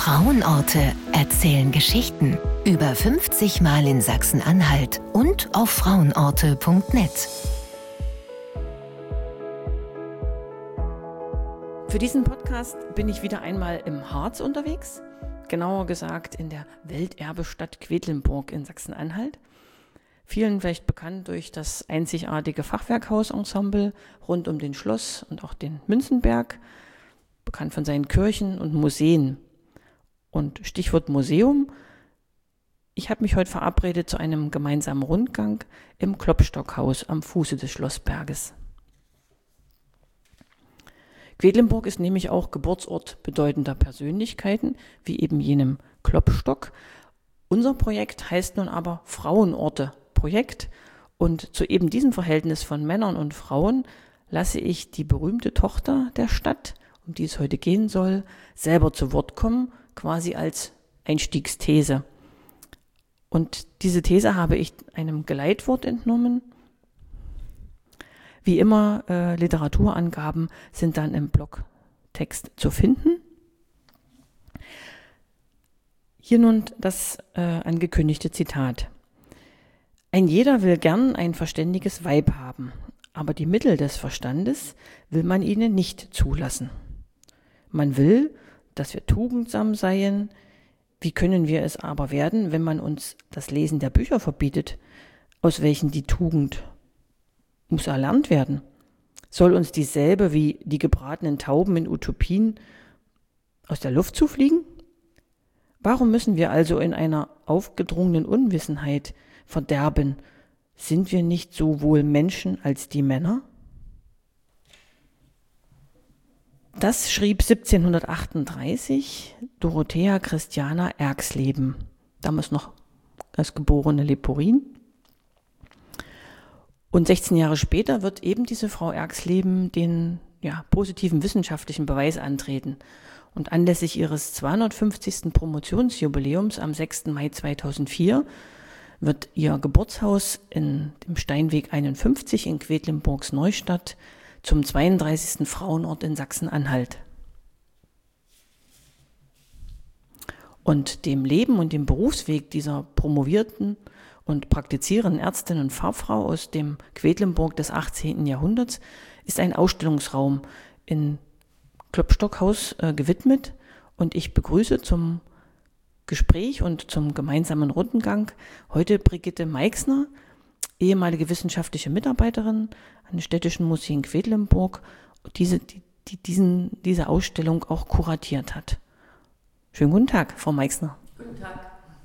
Frauenorte erzählen Geschichten. Über 50 Mal in Sachsen-Anhalt und auf frauenorte.net. Für diesen Podcast bin ich wieder einmal im Harz unterwegs, genauer gesagt in der Welterbestadt Quedlinburg in Sachsen-Anhalt. Vielen vielleicht bekannt durch das einzigartige Fachwerkhausensemble rund um den Schloss und auch den Münzenberg, bekannt von seinen Kirchen und Museen. Und Stichwort Museum: ich habe mich heute verabredet zu einem gemeinsamen Rundgang im Klopstockhaus am Fuße des Schlossberges. Quedlinburg ist nämlich auch Geburtsort bedeutender Persönlichkeiten, wie eben jenem Klopstock. Unser Projekt heißt nun aber Frauenorte-Projekt, und zu eben diesem Verhältnis von Männern und Frauen lasse ich die berühmte Tochter der Stadt, um die es heute gehen soll, selber zu Wort kommen, quasi als Einstiegsthese. Und diese These habe ich einem Geleitwort entnommen. Wie immer, Literaturangaben sind dann im Blogtext zu finden. Hier nun das angekündigte Zitat. Ein jeder will gern ein verständiges Weib haben, aber die Mittel des Verstandes will man ihnen nicht zulassen. Man will, dass wir tugendsam seien. Wie können wir es aber werden, wenn man uns das Lesen der Bücher verbietet, aus welchen die Tugend muss erlernt werden? Soll uns dieselbe wie die gebratenen Tauben in Utopien aus der Luft zufliegen? Warum müssen wir also in einer aufgedrungenen Unwissenheit verderben? Sind wir nicht sowohl Menschen als die Männer? Das schrieb 1738 Dorothea Christiana Erxleben, damals noch als geborene Leporin. Und 16 Jahre später wird eben diese Frau Erxleben den positiven wissenschaftlichen Beweis antreten. Und anlässlich ihres 250. Promotionsjubiläums am 6. Mai 2004 wird ihr Geburtshaus in dem Steinweg 51 in Quedlinburgs Neustadt zum 32. Frauenort in Sachsen-Anhalt. Und dem Leben und dem Berufsweg dieser promovierten und praktizierenden Ärztin und Fachfrau aus dem Quedlinburg des 18. Jahrhunderts ist ein Ausstellungsraum in Klopstockhaus gewidmet, und ich begrüße zum Gespräch und zum gemeinsamen Rundgang heute Brigitte Meixner, ehemalige wissenschaftliche Mitarbeiterin an den Städtischen Museen Quedlinburg, die diese Ausstellung auch kuratiert hat. Schönen guten Tag, Frau Meixner. Guten Tag.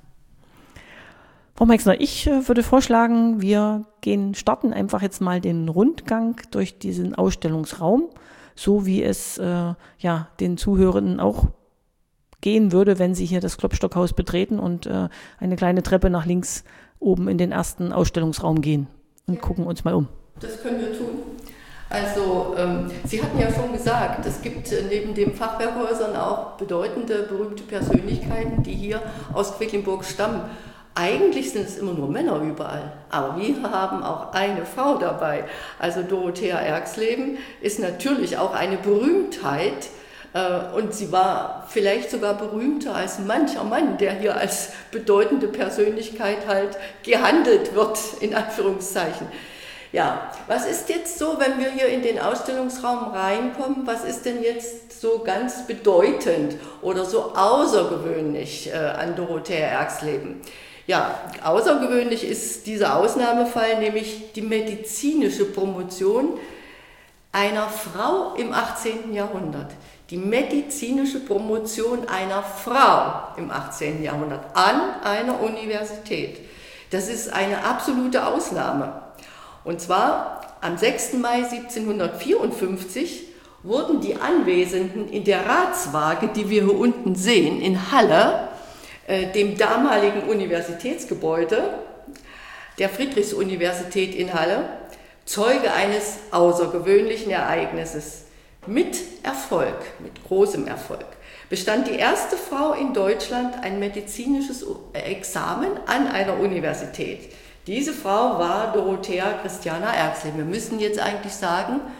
Frau Meixner, ich würde vorschlagen, wir starten einfach jetzt mal den Rundgang durch diesen Ausstellungsraum, so wie es den Zuhörenden auch gehen würde, wenn sie hier das Klopstockhaus betreten und eine kleine Treppe nach links oben in den ersten Ausstellungsraum gehen und gucken uns mal um. Das können wir tun. Also, Sie hatten ja schon gesagt, es gibt neben den Fachwerkhäusern auch bedeutende, berühmte Persönlichkeiten, die hier aus Quedlinburg stammen. Eigentlich sind es immer nur Männer überall, aber wir haben auch eine Frau dabei. Also Dorothea Erxleben ist natürlich auch eine Berühmtheit. Und sie war vielleicht sogar berühmter als mancher Mann, der hier als bedeutende Persönlichkeit halt gehandelt wird, in Anführungszeichen. Ja, was ist jetzt so, wenn wir hier in den Ausstellungsraum reinkommen, was ist denn jetzt so ganz bedeutend oder so außergewöhnlich an Dorothea Erxleben? Ja, außergewöhnlich ist dieser Ausnahmefall, nämlich die medizinische Promotion einer Frau im 18. Jahrhundert. Die medizinische Promotion einer Frau im 18. Jahrhundert an einer Universität. Das ist eine absolute Ausnahme. Und zwar am 6. Mai 1754 wurden die Anwesenden in der Ratswaage, die wir hier unten sehen, in Halle, dem damaligen Universitätsgebäude der Friedrichs-Universität in Halle, Zeuge eines außergewöhnlichen Ereignisses. Mit Erfolg, mit großem Erfolg, bestand die erste Frau in Deutschland ein medizinisches Examen an einer Universität. Diese Frau war Dorothea Christiana Erxleben. Wir müssen jetzt eigentlich sagen,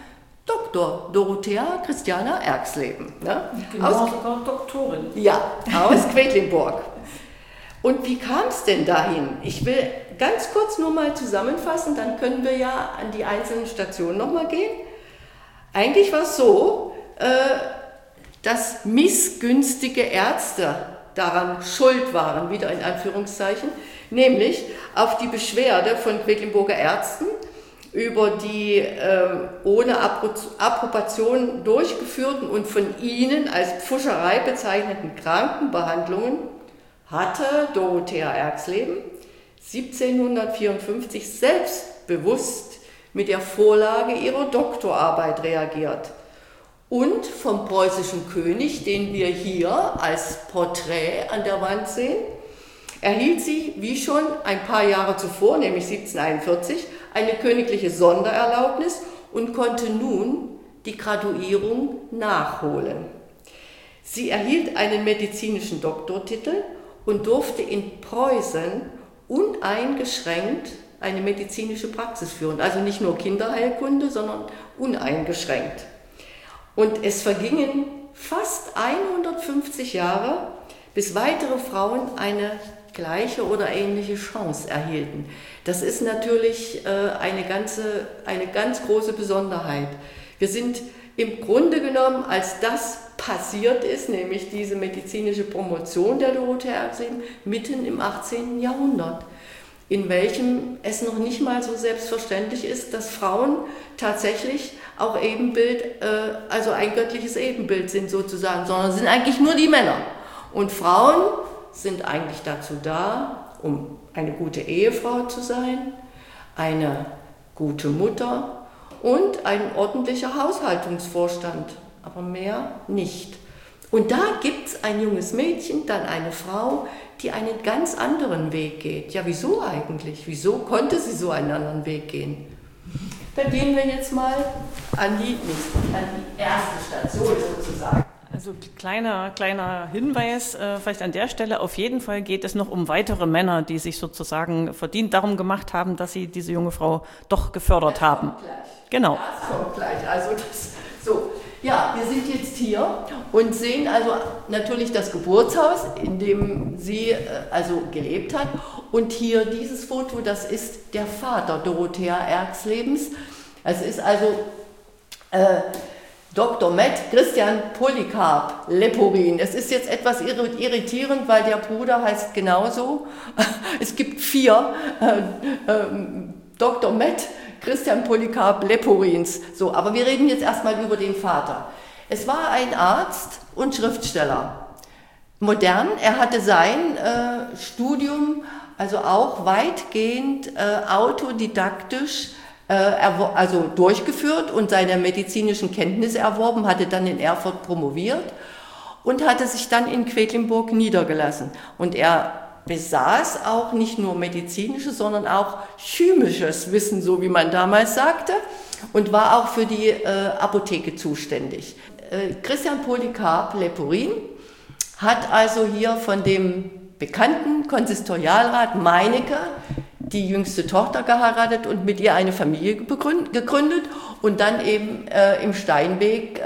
Dr. Dorothea Christiana Erxleben. Ne? Genau, sogar Doktorin. Ja, aus Quedlinburg. Und wie kam es denn dahin? Ich will ganz kurz nur mal zusammenfassen, dann können wir ja an die einzelnen Stationen nochmal gehen. Eigentlich war es so, dass missgünstige Ärzte daran schuld waren, wieder in Anführungszeichen, nämlich auf die Beschwerde von Quedlinburger Ärzten über die ohne Approbation durchgeführten und von ihnen als Pfuscherei bezeichneten Krankenbehandlungen hatte Dorothea Erxleben 1754 selbstbewusst mit der Vorlage ihrer Doktorarbeit reagiert. Und vom preußischen König, den wir hier als Porträt an der Wand sehen, erhielt sie, wie schon ein paar Jahre zuvor, nämlich 1741, eine königliche Sondererlaubnis und konnte nun die Graduierung nachholen. Sie erhielt einen medizinischen Doktortitel und durfte in Preußen uneingeschränkt eine medizinische Praxis führen. Also nicht nur Kinderheilkunde, sondern uneingeschränkt. Und es vergingen fast 150 Jahre, bis weitere Frauen eine gleiche oder ähnliche Chance erhielten. Das ist natürlich eine ganz große Besonderheit. Wir sind im Grunde genommen, als das passiert ist, nämlich diese medizinische Promotion der Dorothea Erxleben, mitten im 18. Jahrhundert, in welchem es noch nicht mal so selbstverständlich ist, dass Frauen tatsächlich auch Ebenbild, also ein göttliches Ebenbild sind sozusagen, sondern sind eigentlich nur die Männer. Und Frauen sind eigentlich dazu da, um eine gute Ehefrau zu sein, eine gute Mutter und ein ordentlicher Haushaltungsvorstand, aber mehr nicht. Und da gibt es ein junges Mädchen, dann eine Frau, die einen ganz anderen Weg geht. Ja, wieso eigentlich? Wieso konnte sie so einen anderen Weg gehen? Dann gehen wir jetzt mal an die erste Station sozusagen. Also kleiner Hinweis, vielleicht an der Stelle, auf jeden Fall geht es noch um weitere Männer, die sich sozusagen verdient darum gemacht haben, dass sie diese junge Frau doch gefördert haben. Genau. Das kommt gleich. Also so. Ja, wir sind jetzt hier und sehen also natürlich das Geburtshaus, in dem sie also gelebt hat. Und hier dieses Foto, das ist der Vater Dorothea Erxlebens. Es ist also Dr. Med. Christian Polycarp Leporin. Es ist jetzt etwas irritierend, weil der Bruder heißt genauso. Es gibt 4 Dr. Med. Christian Polycarp Leporins. So, aber wir reden jetzt erstmal über den Vater. Es war ein Arzt und Schriftsteller. Modern, er hatte sein Studium also auch weitgehend autodidaktisch also durchgeführt und seine medizinischen Kenntnisse erworben, hatte dann in Erfurt promoviert und hatte sich dann in Quedlinburg niedergelassen. Und er besaß auch nicht nur medizinisches, sondern auch chemisches Wissen, so wie man damals sagte, und war auch für die Apotheke zuständig. Christian Polycarp Leporin hat also hier von dem bekannten Konsistorialrat Meinecke die jüngste Tochter geheiratet und mit ihr eine Familie gegründet und dann eben im Steinweg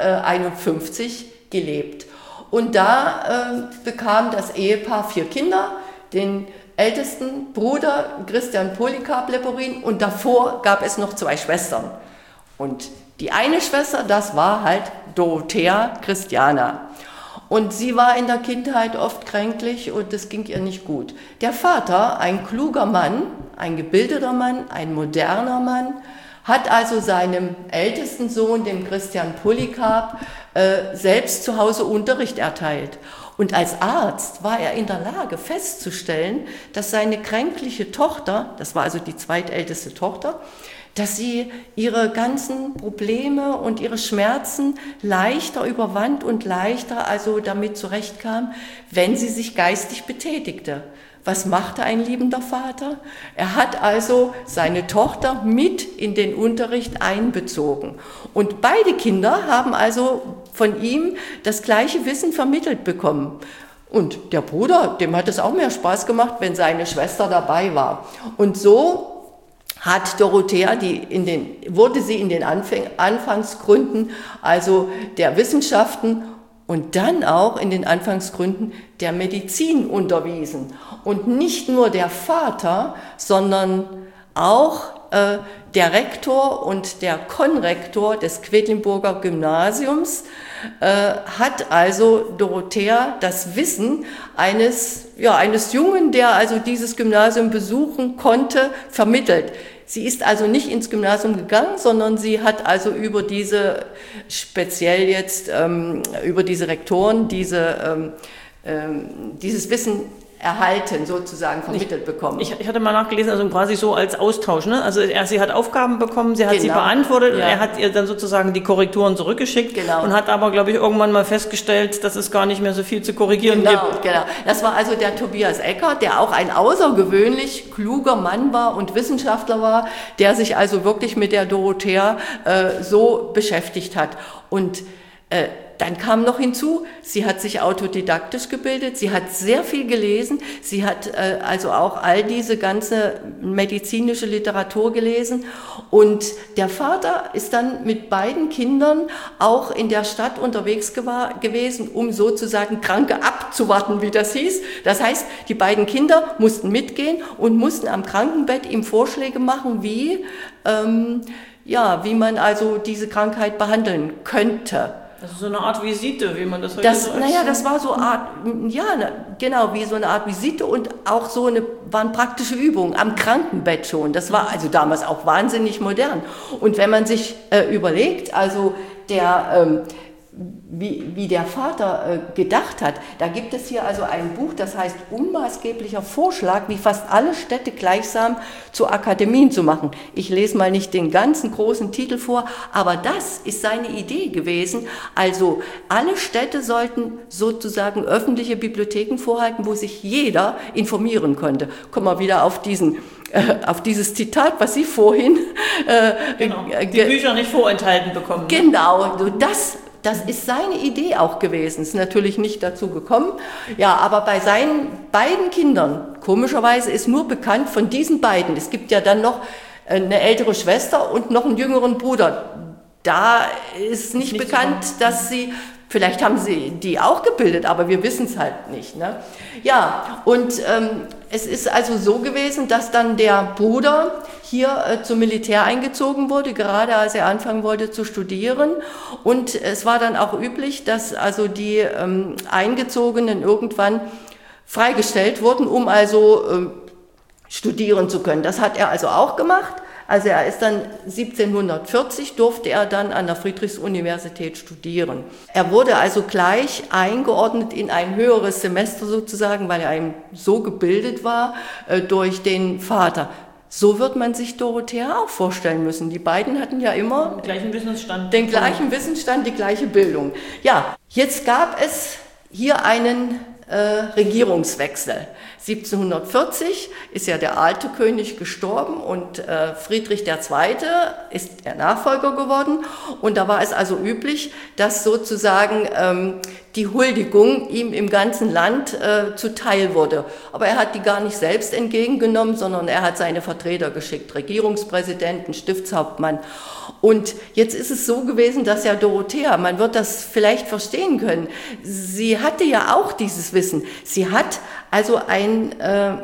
51 gelebt. Und da bekam das Ehepaar 4 Kinder, den ältesten Bruder Christian Polycarp Leporin und davor gab es noch 2 Schwestern. Und die eine Schwester, das war halt Dorothea Christiana. Und sie war in der Kindheit oft kränklich und es ging ihr nicht gut. Der Vater, ein kluger Mann, ein gebildeter Mann, ein moderner Mann, hat also seinem ältesten Sohn, dem Christian Polycarp, selbst zu Hause Unterricht erteilt. Und als Arzt war er in der Lage festzustellen, dass seine kränkliche Tochter, das war also die zweitälteste Tochter, dass sie ihre ganzen Probleme und ihre Schmerzen leichter überwand und leichter also damit zurechtkam, wenn sie sich geistig betätigte. Was machte ein liebender Vater? Er hat also seine Tochter mit in den Unterricht einbezogen. Und beide Kinder haben also von ihm das gleiche Wissen vermittelt bekommen. Und der Bruder, dem hat es auch mehr Spaß gemacht, wenn seine Schwester dabei war. Und so hat Dorothea, wurde sie in den Anfangsgründen, also der Wissenschaften und dann auch in den Anfangsgründen der Medizin unterwiesen. Und nicht nur der Vater, sondern auch der Rektor und der Konrektor des Quedlinburger Gymnasiums hat also Dorothea das Wissen eines Jungen, der also dieses Gymnasium besuchen konnte, vermittelt. Sie ist also nicht ins Gymnasium gegangen, sondern sie hat also über diese, speziell jetzt über diese Rektoren, dieses Wissen erhalten, sozusagen vermittelt bekommen. Ich hatte mal nachgelesen, also quasi so als Austausch, ne? Also sie hat Aufgaben bekommen, sie hat sie beantwortet, und er hat ihr dann sozusagen die Korrekturen zurückgeschickt und hat aber, glaube ich, irgendwann mal festgestellt, dass es gar nicht mehr so viel zu korrigieren gibt. Genau. Das war also der Tobias Ecker, der auch ein außergewöhnlich kluger Mann war und Wissenschaftler war, der sich also wirklich mit der Dorothea so beschäftigt hat. Und dann kam noch hinzu, sie hat sich autodidaktisch gebildet, sie hat sehr viel gelesen, sie hat also auch all diese ganze medizinische Literatur gelesen und der Vater ist dann mit beiden Kindern auch in der Stadt unterwegs gewesen, um sozusagen Kranke abzuwarten, wie das hieß. Das heißt, die beiden Kinder mussten mitgehen und mussten am Krankenbett ihm Vorschläge machen, wie man also diese Krankheit behandeln könnte. Das ist so eine Art Visite, wie man das heute so das war so wie so eine Art Visite und auch waren praktische Übungen am Krankenbett schon. Das war also damals auch wahnsinnig modern. Und wenn man sich überlegt, also wie der Vater gedacht hat. Da gibt es hier also ein Buch, das heißt Unmaßgeblicher Vorschlag, wie fast alle Städte gleichsam zu Akademien zu machen. Ich lese mal nicht den ganzen großen Titel vor, aber das ist seine Idee gewesen. Also alle Städte sollten sozusagen öffentliche Bibliotheken vorhalten, wo sich jeder informieren konnte. Kommen wir wieder auf dieses Zitat, was Sie vorhin die Bücher nicht vorenthalten bekommen. Genau, das ist seine Idee auch gewesen, ist natürlich nicht dazu gekommen. Ja, aber bei seinen beiden Kindern, komischerweise ist nur bekannt von diesen beiden, es gibt ja dann noch eine ältere Schwester und noch einen jüngeren Bruder. Da ist nicht bekannt, dass vielleicht haben sie die auch gebildet, aber wir wissen es halt nicht. Ne? Ja, und es ist also so gewesen, dass dann der Bruder hier zum Militär eingezogen wurde, gerade als er anfangen wollte zu studieren. Und es war dann auch üblich, dass also die Eingezogenen irgendwann freigestellt wurden, um also studieren zu können. Das hat er also auch gemacht. Also er ist dann 1740, durfte er dann an der Friedrichs-Universität studieren. Er wurde also gleich eingeordnet in ein höheres Semester sozusagen, weil er eben so gebildet war durch den Vater. So wird man sich Dorothea auch vorstellen müssen. Die beiden hatten ja immer den gleichen Wissensstand, die gleiche Bildung. Ja, jetzt gab es hier einen Regierungswechsel. 1740 ist ja der alte König gestorben und Friedrich II. Ist der Nachfolger geworden. Und da war es also üblich, dass sozusagen die Huldigung ihm im ganzen Land zuteil wurde. Aber er hat die gar nicht selbst entgegengenommen, sondern er hat seine Vertreter geschickt, Regierungspräsidenten, Stiftshauptmann. Und jetzt ist es so gewesen, dass ja Dorothea, man wird das vielleicht verstehen können, sie hatte ja auch dieses Wissen. Sie hat also eine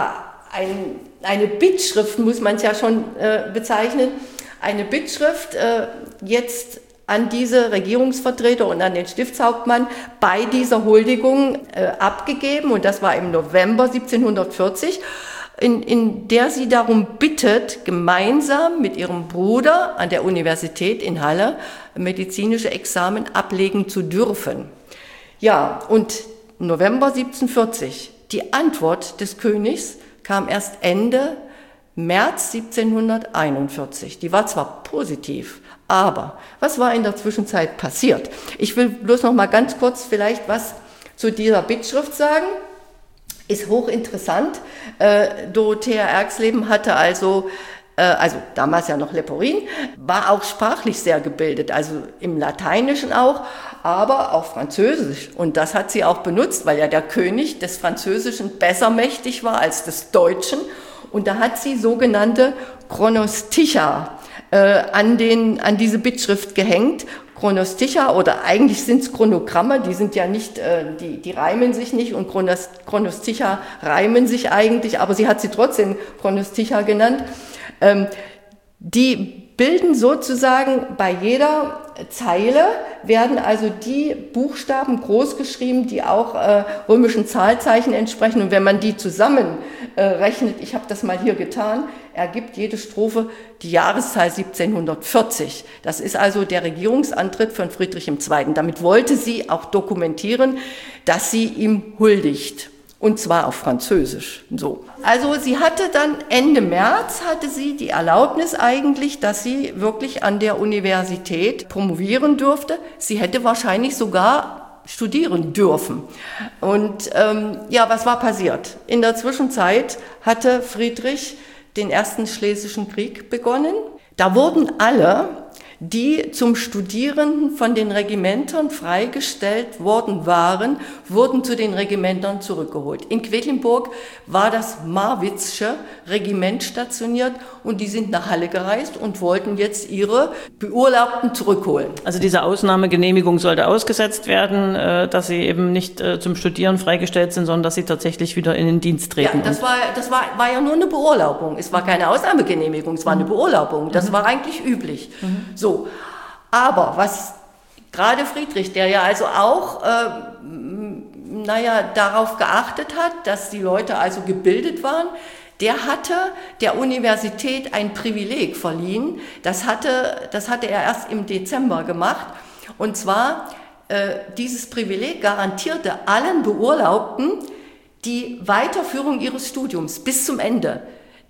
Bittschrift, muss man es ja schon bezeichnen, eine Bittschrift jetzt an diese Regierungsvertreter und an den Stiftshauptmann bei dieser Huldigung abgegeben. Und das war im November 1740. In der sie darum bittet, gemeinsam mit ihrem Bruder an der Universität in Halle medizinische Examen ablegen zu dürfen. Ja, und November 1740, die Antwort des Königs kam erst Ende März 1741. Die war zwar positiv, aber was war in der Zwischenzeit passiert? Ich will bloß noch mal ganz kurz vielleicht was zu dieser Bittschrift sagen. Ist hochinteressant. Dorothea Erxleben hatte also damals ja noch Leporin, war auch sprachlich sehr gebildet, also im Lateinischen auch, aber auch Französisch. Und das hat sie auch benutzt, weil ja der König des Französischen besser mächtig war als des Deutschen. Und da hat sie sogenannte Chronosticha an diese Bittschrift gehängt. Chronosticha, oder eigentlich sind es Chronogramme, die sind ja nicht, die reimen sich nicht, und Chronosticha reimen sich eigentlich, aber sie hat sie trotzdem Chronosticha genannt. Die bilden sozusagen bei jeder Zeile, werden also die Buchstaben groß geschrieben, die auch römischen Zahlzeichen entsprechen. Und wenn man die zusammen rechnet, ich habe das mal hier getan, ergibt jede Strophe die Jahreszahl 1740. Das ist also der Regierungsantritt von Friedrich II. Damit wollte sie auch dokumentieren, dass sie ihm huldigt. Und zwar auf Französisch. So. Also sie hatte dann Ende März hatte sie die Erlaubnis eigentlich, dass sie wirklich an der Universität promovieren durfte. Sie hätte wahrscheinlich sogar studieren dürfen. Und was war passiert? In der Zwischenzeit hatte Friedrich den Ersten Schlesischen Krieg begonnen. Da wurden alle, die zum Studieren von den Regimentern freigestellt worden waren, wurden zu den Regimentern zurückgeholt. In Quedlinburg war das Marwitzsche Regiment stationiert und die sind nach Halle gereist und wollten jetzt ihre Beurlaubten zurückholen. Also diese Ausnahmegenehmigung sollte ausgesetzt werden, dass sie eben nicht zum Studieren freigestellt sind, sondern dass sie tatsächlich wieder in den Dienst treten. Ja, das war ja nur eine Beurlaubung. Es war keine Ausnahmegenehmigung, es war eine Beurlaubung. Das war eigentlich üblich. So. Aber was gerade Friedrich, der ja also auch darauf geachtet hat, dass die Leute also gebildet waren, der hatte der Universität ein Privileg verliehen. Das hatte er erst im Dezember gemacht. Und zwar dieses Privileg garantierte allen Beurlaubten die Weiterführung ihres Studiums bis zum Ende.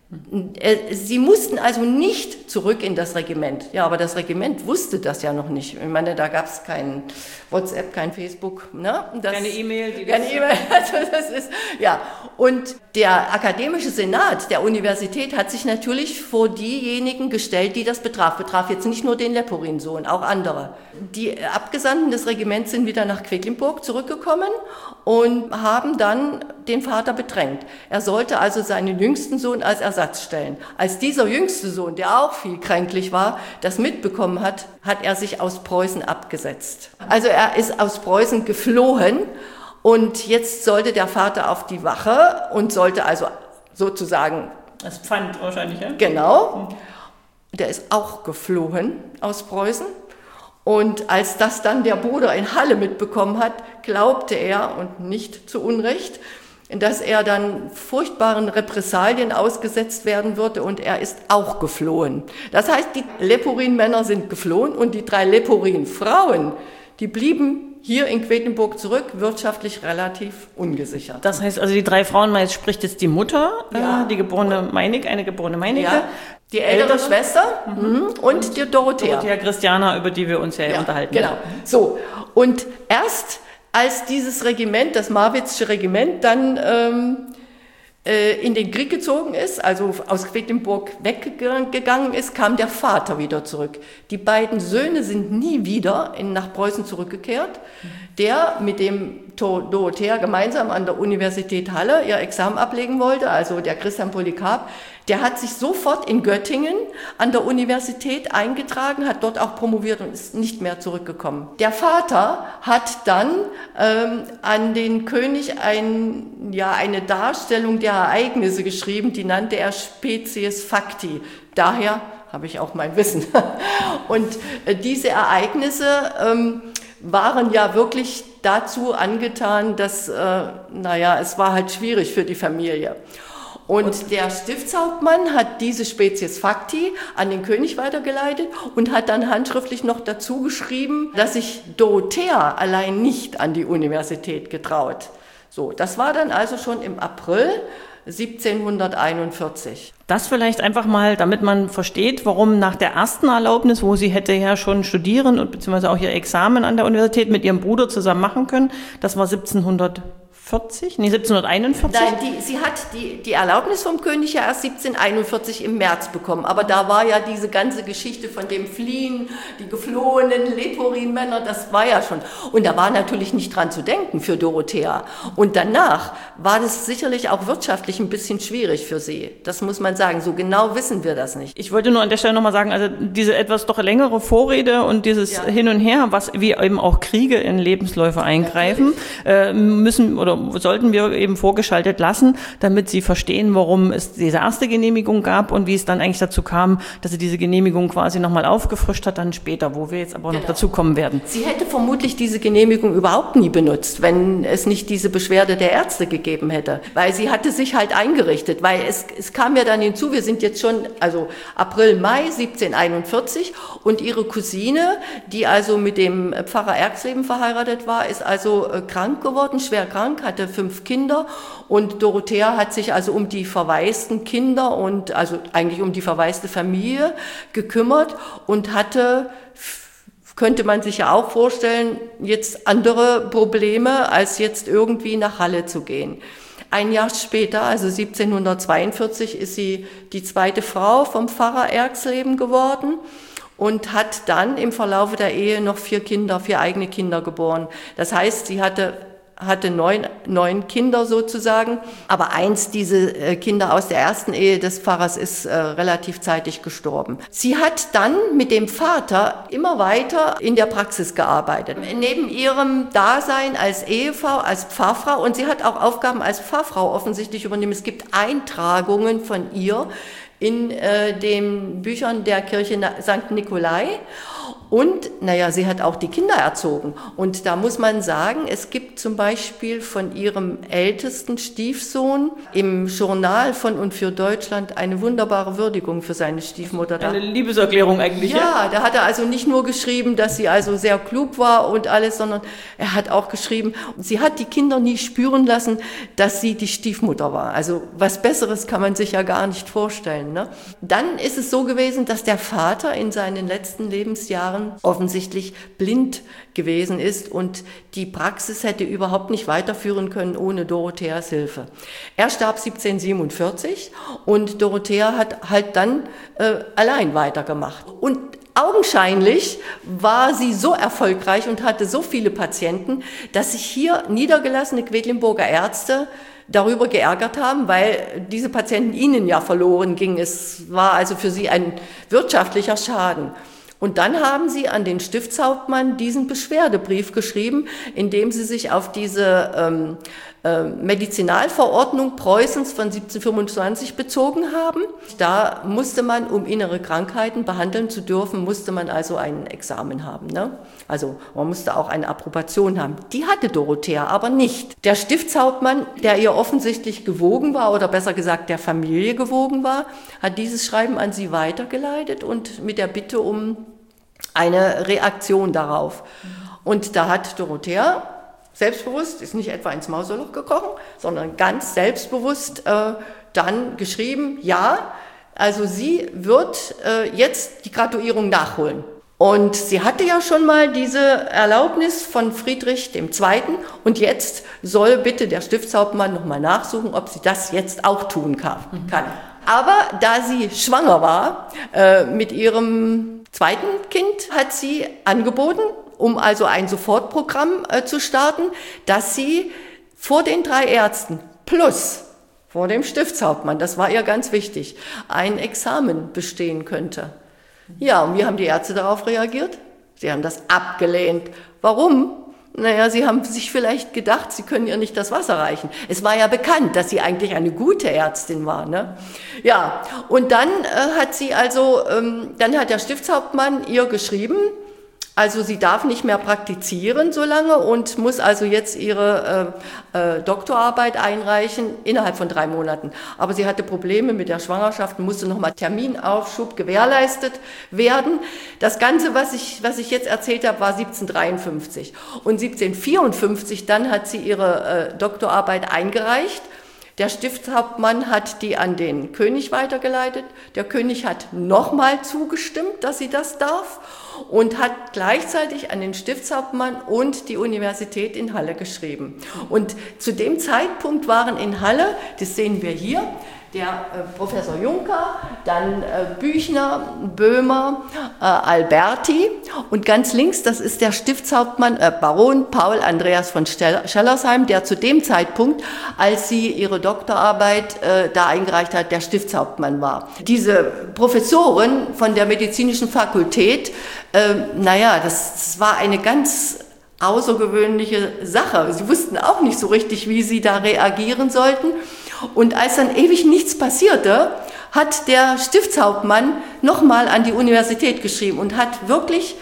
Sie mussten also nicht zurück in das Regiment. Ja, aber das Regiment wusste das ja noch nicht. Ich meine, da gab es kein WhatsApp, kein Facebook, ne? Keine E-Mail. Keine E-Mail. Also das ist, ja. Und der akademische Senat der Universität hat sich natürlich vor diejenigen gestellt, die das betraf. Betraf jetzt nicht nur den Leporin-Sohn, auch andere. Die Abgesandten des Regiments sind wieder nach Quedlinburg zurückgekommen und haben dann den Vater bedrängt. Er sollte also seinen jüngsten Sohn als Ersatz stellen. Als dieser jüngste Sohn, der auch viel kränklich war, das mitbekommen hat, hat er sich aus Preußen abgesetzt. Also er ist aus Preußen geflohen und jetzt sollte der Vater auf die Wache und sollte also sozusagen... Das Pfand wahrscheinlich, ja? Genau. Der ist auch geflohen aus Preußen. Und als das dann der Bruder in Halle mitbekommen hat, glaubte er, und nicht zu Unrecht, dass er dann furchtbaren Repressalien ausgesetzt werden würde, und er ist auch geflohen. Das heißt, die Leporin-Männer sind geflohen und die 3 Leporin-Frauen, die blieben hier in Quedlinburg zurück, wirtschaftlich relativ ungesichert. Das heißt also, die 3 Frauen, jetzt spricht jetzt die Mutter, ja, die geborene Meinig, eine geborene Meinecke. Ja, die ältere Schwester und die Dorothea. Dorothea Christiana, über die wir uns ja unterhalten. Genau. So, und erst als dieses Regiment, das Marwitzsche Regiment, dann in den Krieg gezogen ist, also aus Quedlinburg weggegangen ist, kam der Vater wieder zurück. Die beiden Söhne sind nie wieder nach Preußen zurückgekehrt. Der mit dem Dorothea gemeinsam an der Universität Halle ihr Examen ablegen wollte, also der Christian Polycarp, der hat sich sofort in Göttingen an der Universität eingetragen, hat dort auch promoviert und ist nicht mehr zurückgekommen. Der Vater hat dann an den König eine Darstellung der Ereignisse geschrieben, die nannte er Species Facti. Daher habe ich auch mein Wissen. Und diese Ereignisse waren ja wirklich dazu angetan, dass, es war halt schwierig für die Familie. Und der Stiftshauptmann hat diese Species Facti an den König weitergeleitet und hat dann handschriftlich noch dazu geschrieben, dass sich Dorothea allein nicht an die Universität getraut. So, das war dann also schon im April 1741. Das vielleicht einfach mal, damit man versteht, warum nach der ersten Erlaubnis, wo sie hätte ja schon studieren und beziehungsweise auch ihr Examen an der Universität mit ihrem Bruder zusammen machen können, das war 1740. Nee, 1741? Nein, sie hat die Erlaubnis vom König ja erst 1741 im März bekommen. Aber da war ja diese ganze Geschichte von dem Fliehen, die geflohenen Leporin-Männer, das war ja schon. Und da war natürlich nicht dran zu denken für Dorothea. Und danach war das sicherlich auch wirtschaftlich ein bisschen schwierig für sie. Das muss man sagen. So genau wissen wir das nicht. Ich wollte nur an der Stelle nochmal sagen, also diese etwas doch längere Vorrede und dieses Hin und Her, was wie eben auch Kriege in Lebensläufe eingreifen, müssen oder sollten wir eben vorgeschaltet lassen, damit Sie verstehen, warum es diese erste Genehmigung gab und wie es dann eigentlich dazu kam, dass sie diese Genehmigung quasi nochmal aufgefrischt hat, dann später, wo wir jetzt aber noch dazu kommen werden. Sie hätte vermutlich diese Genehmigung überhaupt nie benutzt, wenn es nicht diese Beschwerde der Ärzte gegeben hätte, weil sie hatte sich halt eingerichtet, weil es kam ja dann hinzu, wir sind jetzt schon, also April, Mai 1741 und ihre Cousine, die also mit dem Pfarrer Erxleben verheiratet war, ist also krank geworden, schwer krank, hatte 5 Kinder und Dorothea hat sich also um die verwaisten Kinder und also eigentlich um die verwaiste Familie gekümmert und hatte, könnte man sich ja auch vorstellen, jetzt andere Probleme, als jetzt irgendwie nach Halle zu gehen. Ein Jahr später, also 1742, ist sie die zweite Frau vom Pfarrer Erxleben geworden und hat dann im Verlaufe der Ehe noch 4 eigene Kinder geboren. Das heißt, sie hatte 9 Kinder sozusagen, aber eins diese Kinder aus der ersten Ehe des Pfarrers ist relativ zeitig gestorben. Sie hat dann mit dem Vater immer weiter in der Praxis gearbeitet, neben ihrem Dasein als Ehefrau, als Pfarrfrau, und sie hat auch Aufgaben als Pfarrfrau offensichtlich übernommen. Es gibt Eintragungen von ihr in den Büchern der Kirche St. Nikolai. Und, sie hat auch die Kinder erzogen. Und da muss man sagen, es gibt zum Beispiel von ihrem ältesten Stiefsohn im Journal von und für Deutschland eine wunderbare Würdigung für seine Stiefmutter. Eine Liebeserklärung eigentlich. Ja, da hat er also nicht nur geschrieben, dass sie also sehr klug war und alles, sondern er hat auch geschrieben, sie hat die Kinder nie spüren lassen, dass sie die Stiefmutter war. Also was Besseres kann man sich ja gar nicht vorstellen, ne? Dann ist es so gewesen, dass der Vater in seinen letzten Lebensjahren offensichtlich blind gewesen ist und die Praxis hätte überhaupt nicht weiterführen können ohne Dorotheas Hilfe. Er starb 1747 und Dorothea hat halt dann allein weitergemacht. Und augenscheinlich war sie so erfolgreich und hatte so viele Patienten, dass sich hier niedergelassene Quedlinburger Ärzte darüber geärgert haben, weil diese Patienten ihnen ja verloren gingen. Es war also für sie ein wirtschaftlicher Schaden. Und dann haben sie an den Stiftshauptmann diesen Beschwerdebrief geschrieben, in dem sie sich auf diese Medizinalverordnung Preußens von 1725 bezogen haben. Da musste man, um innere Krankheiten behandeln zu dürfen, musste man also ein Examen haben, ne? Also man musste auch eine Approbation haben. Die hatte Dorothea aber nicht. Der Stiftshauptmann, der ihr offensichtlich gewogen war, oder besser gesagt der Familie gewogen war, hat dieses Schreiben an sie weitergeleitet und mit der Bitte um eine Reaktion darauf. Und da hat Dorothea selbstbewusst, ist nicht etwa ins Mauserloch gekrochen, sondern ganz selbstbewusst dann geschrieben, ja, also sie wird jetzt die Graduierung nachholen. Und sie hatte ja schon mal diese Erlaubnis von Friedrich II. Und jetzt soll bitte der Stiftshauptmann nochmal nachsuchen, ob sie das jetzt auch tun kann. Aber da sie schwanger war mit ihrem zweiten Kind, hat sie angeboten, um also ein Sofortprogramm zu starten, dass sie vor den 3 Ärzten plus vor dem Stiftshauptmann, das war ihr ganz wichtig, ein Examen bestehen könnte. Ja, und wie haben die Ärzte darauf reagiert? Sie haben das abgelehnt. Warum? Sie haben sich vielleicht gedacht, sie können ihr nicht das Wasser reichen. Es war ja bekannt, dass sie eigentlich eine gute Ärztin war, ne? Ja, und dann hat sie also, dann hat der Stiftshauptmann ihr geschrieben, also sie darf nicht mehr praktizieren so lange und muss also jetzt ihre Doktorarbeit einreichen innerhalb von 3 Monaten. Aber sie hatte Probleme mit der Schwangerschaft und musste nochmal Terminaufschub gewährleistet werden. Das Ganze, was ich jetzt erzählt habe, war 1753. Und 1754 dann hat sie ihre Doktorarbeit eingereicht. Der Stiftshauptmann hat die an den König weitergeleitet. Der König hat nochmal zugestimmt, dass sie das darf und hat gleichzeitig an den Stiftshauptmann und die Universität in Halle geschrieben. Und zu dem Zeitpunkt waren in Halle, das sehen wir hier, der Professor Juncker, dann Büchner, Böhmer, Alberti und ganz links, das ist der Stiftshauptmann Baron Paul Andreas von Schellersheim, der zu dem Zeitpunkt, als sie ihre Doktorarbeit da eingereicht hat, der Stiftshauptmann war. Diese Professorin von der medizinischen Fakultät, das war eine ganz außergewöhnliche Sache. Sie wussten auch nicht so richtig, wie sie da reagieren sollten. Und als dann ewig nichts passierte, hat der Stiftshauptmann nochmal an die Universität geschrieben und hat wirklich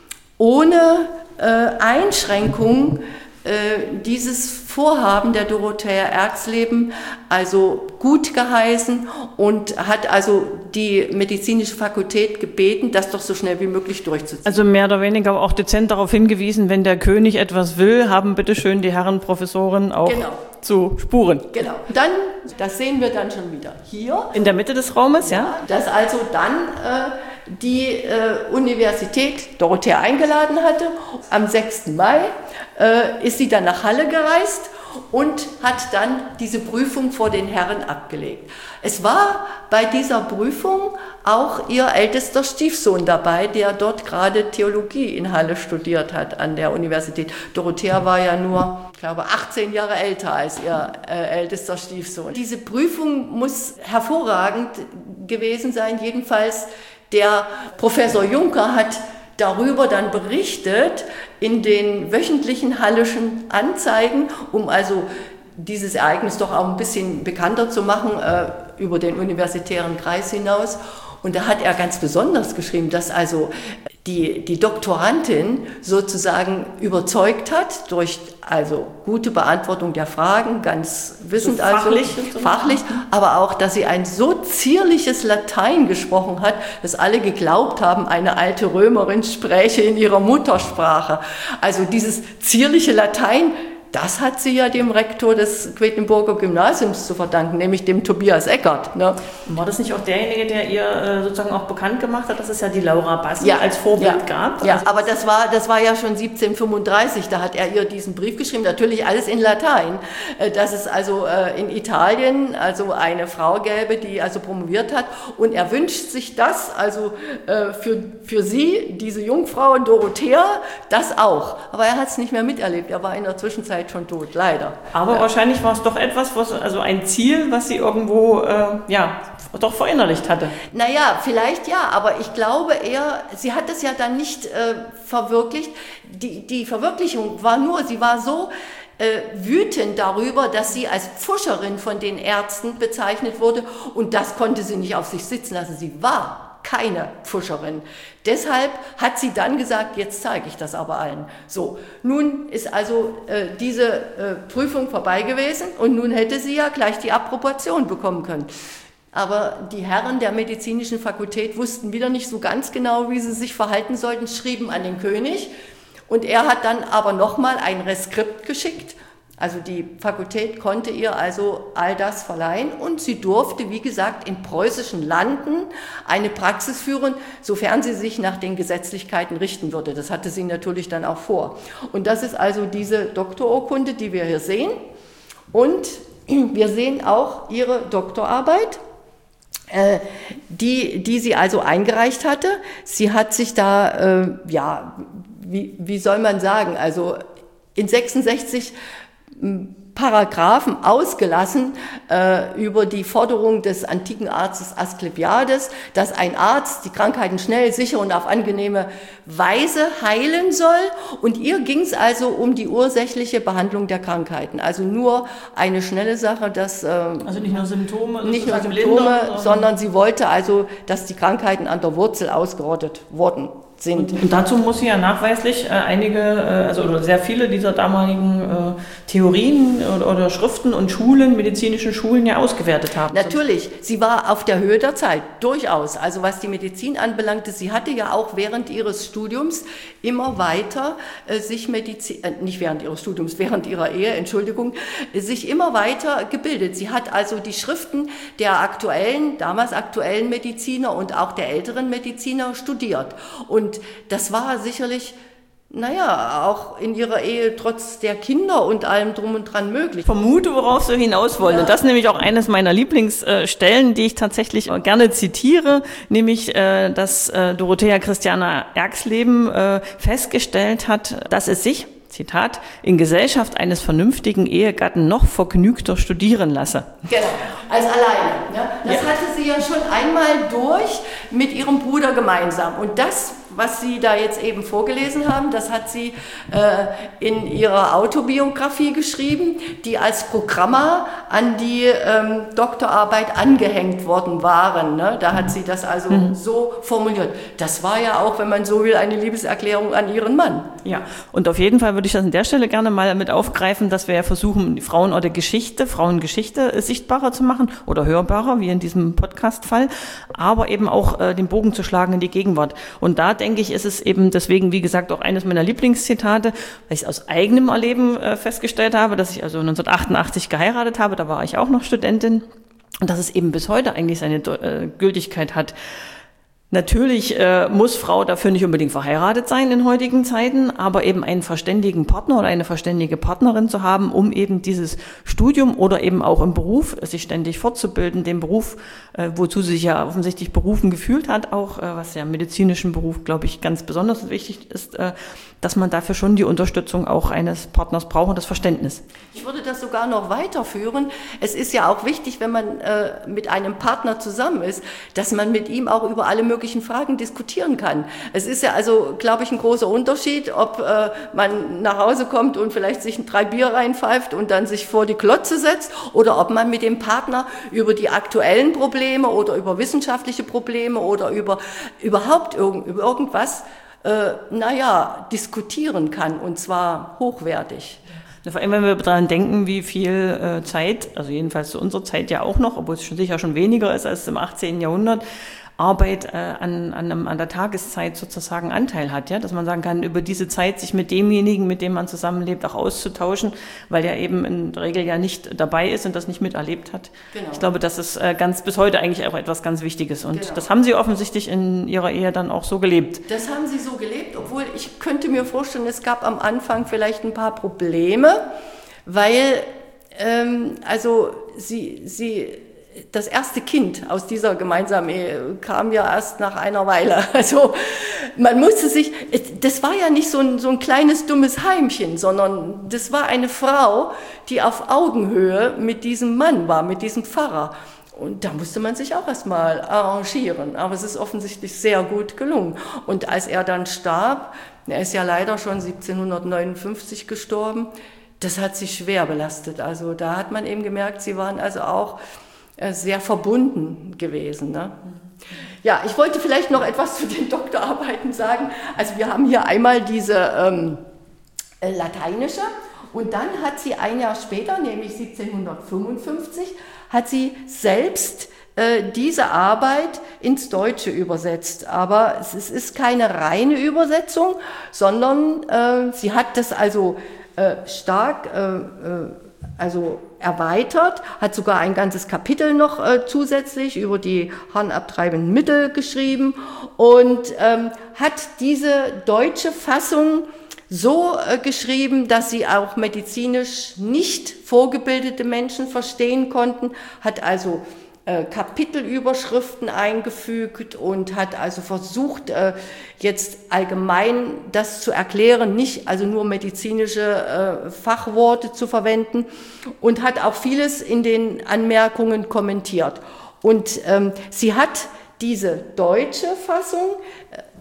ohne Einschränkung dieses Vorhaben der Dorothea Erxleben also gut geheißen und hat also die medizinische Fakultät gebeten, das doch so schnell wie möglich durchzuziehen. Also mehr oder weniger auch dezent darauf hingewiesen, wenn der König etwas will, haben bitteschön die Herren Professoren auch zu spuren. Genau. Dann, das sehen wir dann schon wieder hier. In der Mitte des Raumes, ja? Dass also dann die Universität Dorothea eingeladen hatte. Am 6. Mai ist sie dann nach Halle gereist und hat dann diese Prüfung vor den Herren abgelegt. Es war bei dieser Prüfung auch ihr ältester Stiefsohn dabei, der dort gerade Theologie in Halle studiert hat an der Universität. Dorothea war ja nur, ich glaube, 18 Jahre älter als ihr ältester Stiefsohn. Diese Prüfung muss hervorragend gewesen sein, jedenfalls der Professor Juncker hat darüber dann berichtet in den wöchentlichen Halleschen Anzeigen, um also dieses Ereignis doch auch ein bisschen bekannter zu machen über den universitären Kreis hinaus. Und da hat er ganz besonders geschrieben, dass also die Doktorandin sozusagen überzeugt hat durch also gute Beantwortung der Fragen, ganz wissend, so fachlich, aber auch, dass sie ein so zierliches Latein gesprochen hat, dass alle geglaubt haben, eine alte Römerin spräche in ihrer Muttersprache. Also dieses zierliche Latein, das hat sie ja dem Rektor des Quedlinburger Gymnasiums zu verdanken, nämlich dem Tobias Eckert. Ne? War das nicht auch derjenige, der ihr sozusagen auch bekannt gemacht hat, dass es ja die Laura Bassel als Vorbild gab? Ja, aber das war ja schon 1735, da hat er ihr diesen Brief geschrieben, natürlich alles in Latein, dass es also in Italien also eine Frau gäbe, die also promoviert hat und er wünscht sich das, also für sie, diese Jungfrau Dorothea, das auch. Aber er hat es nicht mehr miterlebt, er war in der Zwischenzeit schon tot, leider. Aber wahrscheinlich war es doch etwas, also ein Ziel, was sie irgendwo, doch verinnerlicht hatte. Naja, vielleicht ja, aber ich glaube eher, sie hat es ja dann nicht verwirklicht. Die Verwirklichung war nur, sie war so wütend darüber, dass sie als Pfuscherin von den Ärzten bezeichnet wurde und das konnte sie nicht auf sich sitzen lassen. Sie war keine Pfuscherin. Deshalb hat sie dann gesagt, jetzt zeige ich das aber allen. So, nun ist also diese Prüfung vorbei gewesen und nun hätte sie ja gleich die Approbation bekommen können. Aber die Herren der medizinischen Fakultät wussten wieder nicht so ganz genau, wie sie sich verhalten sollten, schrieben an den König und er hat dann aber nochmal ein Reskript geschickt. Also die Fakultät konnte ihr also all das verleihen und sie durfte, wie gesagt, in preußischen Landen eine Praxis führen, sofern sie sich nach den Gesetzlichkeiten richten würde. Das hatte sie natürlich dann auch vor. Und das ist also diese Doktorurkunde, die wir hier sehen. Und wir sehen auch ihre Doktorarbeit, die sie also eingereicht hatte. Sie hat sich da, wie soll man sagen, also in 66 Paragraphen ausgelassen über die Forderung des antiken Arztes Asklepiades, dass ein Arzt die Krankheiten schnell, sicher und auf angenehme Weise heilen soll. Und ihr ging es also um die ursächliche Behandlung der Krankheiten. Also nur eine schnelle Sache, dass also nicht nur Symptome, nicht nur Symptome, sondern sie wollte also, dass die Krankheiten an der Wurzel ausgerottet wurden. sind. Und dazu muss sie ja nachweislich oder sehr viele dieser damaligen Theorien oder Schriften und Schulen, medizinischen Schulen ja ausgewertet haben. Natürlich, sie war auf der Höhe der Zeit, durchaus. Also was die Medizin anbelangte, sie hatte ja auch während ihres Studiums immer weiter während ihrer Ehe, sich immer weiter gebildet. Sie hat also die Schriften der damals aktuellen Mediziner und auch der älteren Mediziner studiert. Und das war sicherlich, auch in ihrer Ehe trotz der Kinder und allem drum und dran möglich. Ich vermute, worauf Sie hinaus wollen. Ja. Und das ist nämlich auch eines meiner Lieblingsstellen, die ich tatsächlich gerne zitiere, nämlich, dass Dorothea Christiana Erxleben festgestellt hat, dass es sich, Zitat, in Gesellschaft eines vernünftigen Ehegatten noch vergnügter studieren lasse. Genau, als alleine. Ne? Das hatte sie ja schon einmal durch mit ihrem Bruder gemeinsam. Und das, was Sie da jetzt eben vorgelesen haben, das hat sie in ihrer Autobiografie geschrieben, die als Programma an die Doktorarbeit angehängt worden waren. Ne? Da hat sie das also so formuliert. Das war ja auch, wenn man so will, eine Liebeserklärung an ihren Mann. Ja, und auf jeden Fall würde ich das an der Stelle gerne mal mit aufgreifen, dass wir ja versuchen, die Frauengeschichte sichtbarer zu machen oder hörbarer, wie in diesem Podcast-Fall, aber eben auch den Bogen zu schlagen in die Gegenwart. Und da denke ich, ist es eben deswegen, wie gesagt, auch eines meiner Lieblingszitate, weil ich es aus eigenem Erleben festgestellt habe, dass ich also 1988 geheiratet habe, da war ich auch noch Studentin, und dass es eben bis heute eigentlich seine Gültigkeit hat. Natürlich muss Frau dafür nicht unbedingt verheiratet sein in heutigen Zeiten, aber eben einen verständigen Partner oder eine verständige Partnerin zu haben, um eben dieses Studium oder eben auch im Beruf sich ständig fortzubilden, den Beruf, wozu sie sich ja offensichtlich berufen gefühlt hat, auch was ja im medizinischen Beruf, glaube ich, ganz besonders wichtig ist, dass man dafür schon die Unterstützung auch eines Partners braucht und das Verständnis. Ich würde das sogar noch weiterführen. Es ist ja auch wichtig, wenn man mit einem Partner zusammen ist, dass man mit ihm auch über alle möglichen Fragen diskutieren kann. Es ist ja also, glaube ich, ein großer Unterschied, ob man nach Hause kommt und vielleicht sich 3 Bier reinpfeift und dann sich vor die Klotze setzt, oder ob man mit dem Partner über die aktuellen Probleme oder über wissenschaftliche Probleme oder über irgendwas diskutieren kann, und zwar hochwertig. Vor allem, wenn wir daran denken, wie viel Zeit, also jedenfalls zu unserer Zeit ja auch noch, obwohl es sicher schon weniger ist als im 18. Jahrhundert, Arbeit an der Tageszeit sozusagen Anteil hat, ja, dass man sagen kann, über diese Zeit sich mit demjenigen, mit dem man zusammenlebt, auch auszutauschen, weil der eben in der Regel ja nicht dabei ist und das nicht miterlebt hat. Genau. Ich glaube, das ist bis heute eigentlich auch etwas ganz Wichtiges, und das haben Sie offensichtlich in Ihrer Ehe dann auch so gelebt. Das haben Sie so gelebt, obwohl ich könnte mir vorstellen, es gab am Anfang vielleicht ein paar Probleme, weil das erste Kind aus dieser gemeinsamen Ehe kam ja erst nach einer Weile. Also man musste das war ja nicht so ein kleines dummes Heimchen, sondern das war eine Frau, die auf Augenhöhe mit diesem Mann war, mit diesem Pfarrer. Und da musste man sich auch erstmal arrangieren. Aber es ist offensichtlich sehr gut gelungen. Und als er dann starb, er ist ja leider schon 1759 gestorben, das hat sie schwer belastet. Also da hat man eben gemerkt, sie waren also auch sehr verbunden gewesen. Ne? Ja, ich wollte vielleicht noch etwas zu den Doktorarbeiten sagen. Also wir haben hier einmal diese lateinische, und dann hat sie ein Jahr später, nämlich 1755, hat sie selbst diese Arbeit ins Deutsche übersetzt. Aber es ist keine reine Übersetzung, sondern sie hat das also stark erweitert, hat sogar ein ganzes Kapitel noch zusätzlich über die harnabtreibenden Mittel geschrieben und hat diese deutsche Fassung so geschrieben, dass sie auch medizinisch nicht vorgebildete Menschen verstehen konnten, hat also Kapitelüberschriften eingefügt und hat also versucht, jetzt allgemein das zu erklären, nicht also nur medizinische Fachworte zu verwenden, und hat auch vieles in den Anmerkungen kommentiert. Und sie hat diese deutsche Fassung